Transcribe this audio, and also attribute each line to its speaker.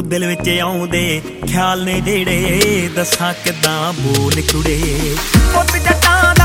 Speaker 1: ਉਹ ਦਿਲ ਵਿੱਚ ਆਉਂਦੇ ਖਿਆਲ ਨੇ ਜਿਹੜੇ ਦੱਸਾਂ ਕਿੱਦਾਂ ਬੋਲ ਕੁੜੇ ਪੁੱਤ ਜੱਟਾਂ